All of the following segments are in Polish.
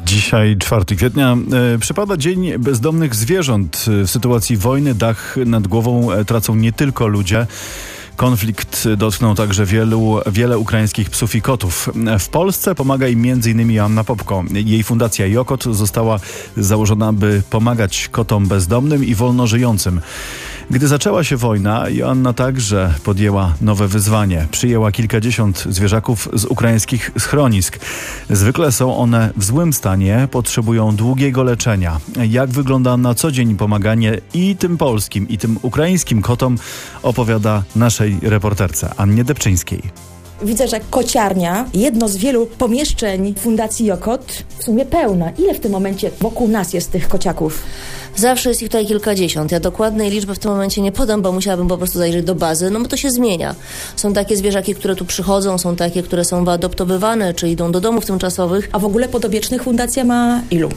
Dzisiaj 4 kwietnia przypada Dzień Bezdomnych Zwierząt. W sytuacji wojny dach nad głową tracą nie tylko ludzie. Konflikt dotknął także wiele ukraińskich psów i kotów. W Polsce pomaga im m.in. Joanna Popko. Jej fundacja Jokot została założona, by pomagać kotom bezdomnym i wolno żyjącym. Gdy zaczęła się wojna, Joanna także podjęła nowe wyzwanie. Przyjęła kilkadziesiąt zwierzaków z ukraińskich schronisk. Zwykle są one w złym stanie, potrzebują długiego leczenia. Jak wygląda na co dzień pomaganie i tym polskim, i tym ukraińskim kotom, opowiada naszej reporterce Annie Depczyńskiej. Widzę, że kociarnia, jedno z wielu pomieszczeń Fundacji Jokot, w sumie pełna. Ile w tym momencie wokół nas jest tych kociaków? Zawsze jest ich tutaj kilkadziesiąt. Ja dokładnej liczby w tym momencie nie podam, bo musiałabym po prostu zajrzeć do bazy, no bo to się zmienia. Są takie zwierzaki, które tu przychodzą, są takie, które są wyadoptowywane, czy idą do domów tymczasowych. A w ogóle podopiecznych fundacja ma ilu?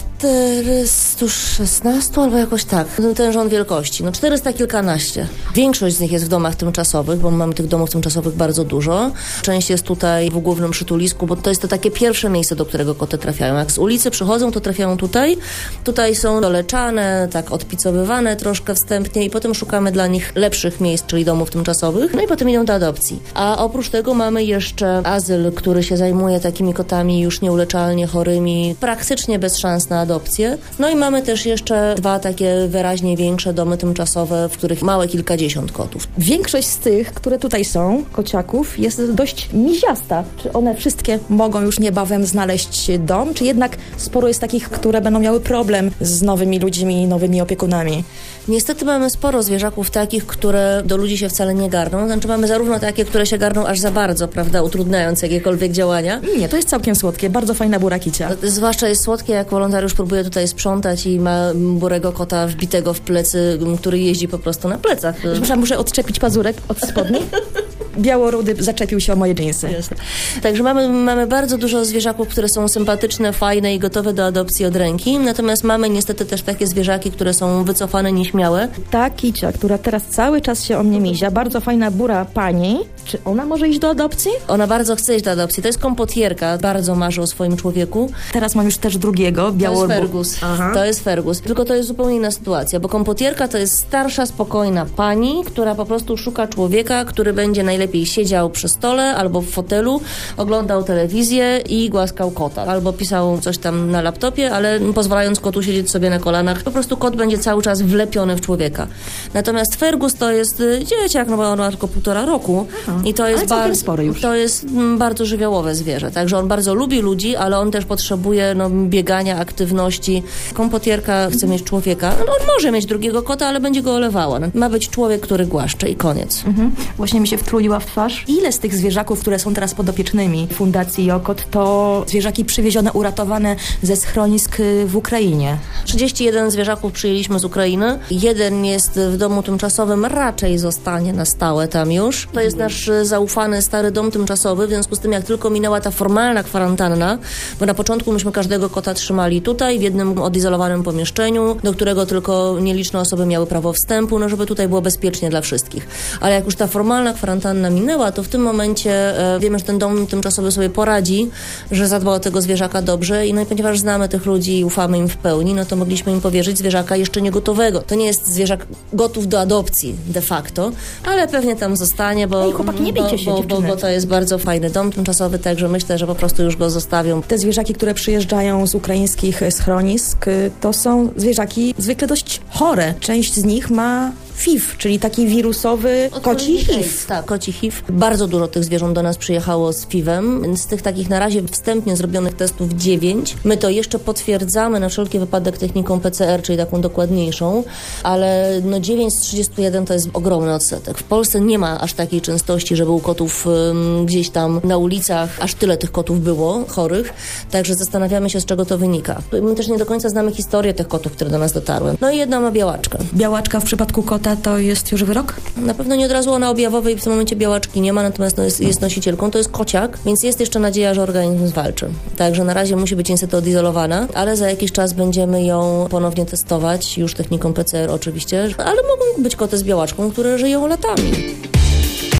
416 albo jakoś tak. Ten rząd wielkości. 400 kilkanaście. Większość z nich jest w domach tymczasowych, bo mamy tych domów tymczasowych bardzo dużo. Część jest tutaj w głównym przytulisku, bo to jest to takie pierwsze miejsce, do którego koty trafiają. Jak z ulicy przychodzą, to trafiają tutaj. Tutaj są doleczane, tak odpicowywane troszkę wstępnie i potem szukamy dla nich lepszych miejsc, czyli domów tymczasowych. No i potem idą do adopcji. A oprócz tego mamy jeszcze azyl, który się zajmuje takimi kotami już nieuleczalnie chorymi, praktycznie bez szans na adopcję. No i mamy też jeszcze 2 takie wyraźnie większe domy tymczasowe, w których małe kilkadziesiąt kotów. Większość z tych, które tutaj są, kociaków, jest dość miziasta. Czy one wszystkie mogą już niebawem znaleźć dom, czy jednak sporo jest takich, które będą miały problem z nowymi ludźmi, nowymi opiekunami? Niestety mamy sporo zwierzaków takich, które do ludzi się wcale nie garną. Znaczy mamy zarówno takie, które się garną aż za bardzo, prawda, utrudniając jakiekolwiek działania. Nie, to jest całkiem słodkie, bardzo fajna burakicia. Zwłaszcza jest słodkie, jak wolontariusz próbuje tutaj sprzątać i ma burego kota wbitego w plecy, który jeździ po prostu na plecach. Przepraszam, muszę odczepić pazurek od spodni. Białorudy zaczepił się o moje dżinsy. Jasne. Także mamy bardzo dużo zwierzaków, które są sympatyczne, fajne i gotowe do adopcji od ręki. Natomiast mamy niestety też takie zwierzaki, które są wycofane, nieśmiałe. Ta kicia, która teraz cały czas się o mnie mizia, bardzo fajna bura pani. Czy ona może iść do adopcji? Ona bardzo chce iść do adopcji. To jest kompotierka, bardzo marzy o swoim człowieku. Teraz mam już też drugiego, To jest Fergus. To jest Fergus. Tylko to jest zupełnie inna sytuacja, bo kompotierka to jest starsza, spokojna pani, która po prostu szuka człowieka, który będzie najlepiej siedział przy stole albo w fotelu, oglądał telewizję i głaskał kota. Albo pisał coś tam na laptopie, ale pozwalając kotu siedzieć sobie na kolanach. Po prostu kot będzie cały czas wlepiony w człowieka. Natomiast Fergus to jest dzieciak, no bo on ma tylko 1,5 roku. I to jest to jest bardzo żywiołowe zwierzę. Także on bardzo lubi ludzi, ale on też potrzebuje biegania, aktywności. Kompotierka chce mieć człowieka. On może mieć drugiego kota, ale będzie go olewała. Ma być człowiek, który głaszcze i koniec. Właśnie mi się wtruliła w twarz. Ile z tych zwierzaków, które są teraz podopiecznymi Fundacji Jokot, to zwierzaki przywiezione, uratowane ze schronisk w Ukrainie? 31 zwierzaków przyjęliśmy z Ukrainy. 1 jest w domu tymczasowym, raczej zostanie na stałe tam już. To jest nasz zaufany stary dom tymczasowy, w związku z tym jak tylko minęła ta formalna kwarantanna, bo na początku myśmy każdego kota trzymali tutaj, w jednym odizolowanym pomieszczeniu, do którego tylko nieliczne osoby miały prawo wstępu, żeby tutaj było bezpiecznie dla wszystkich. Ale jak już ta formalna kwarantanna minęła, to w tym momencie wiemy, że ten dom tymczasowy sobie poradzi, że zadba o tego zwierzaka dobrze i ponieważ znamy tych ludzi i ufamy im w pełni, to mogliśmy im powierzyć zwierzaka jeszcze nie gotowego. To nie jest zwierzak gotów do adopcji de facto, ale pewnie tam zostanie, bo nie bijcie się, bo to jest bardzo fajny dom tymczasowy, także myślę, że po prostu już go zostawią. Te zwierzaki, które przyjeżdżają z ukraińskich schronisk, to są zwierzaki zwykle dość chore. Część z nich ma HIV, czyli taki wirusowy koci HIV. Tak, koci HIV. Bardzo dużo tych zwierząt do nas przyjechało z HIV-em. Z tych takich na razie wstępnie zrobionych testów 9. My to jeszcze potwierdzamy na wszelki wypadek techniką PCR, czyli taką dokładniejszą, ale 9 z 31 to jest ogromny odsetek. W Polsce nie ma aż takiej częstości, żeby u kotów gdzieś tam na ulicach aż tyle tych kotów było chorych, także zastanawiamy się, z czego to wynika. My też nie do końca znamy historię tych kotów, które do nas dotarły. No i jedna ma białaczkę. Białaczka w przypadku kota to jest już wyrok? Na pewno nie od razu ona objawowej w tym momencie białaczki nie ma, natomiast jest nosicielką, to jest kociak, więc jest jeszcze nadzieja, że organizm zwalczy. Także na razie musi być niestety odizolowana, ale za jakiś czas będziemy ją ponownie testować, już techniką PCR oczywiście, ale mogą być koty z białaczką, które żyją latami.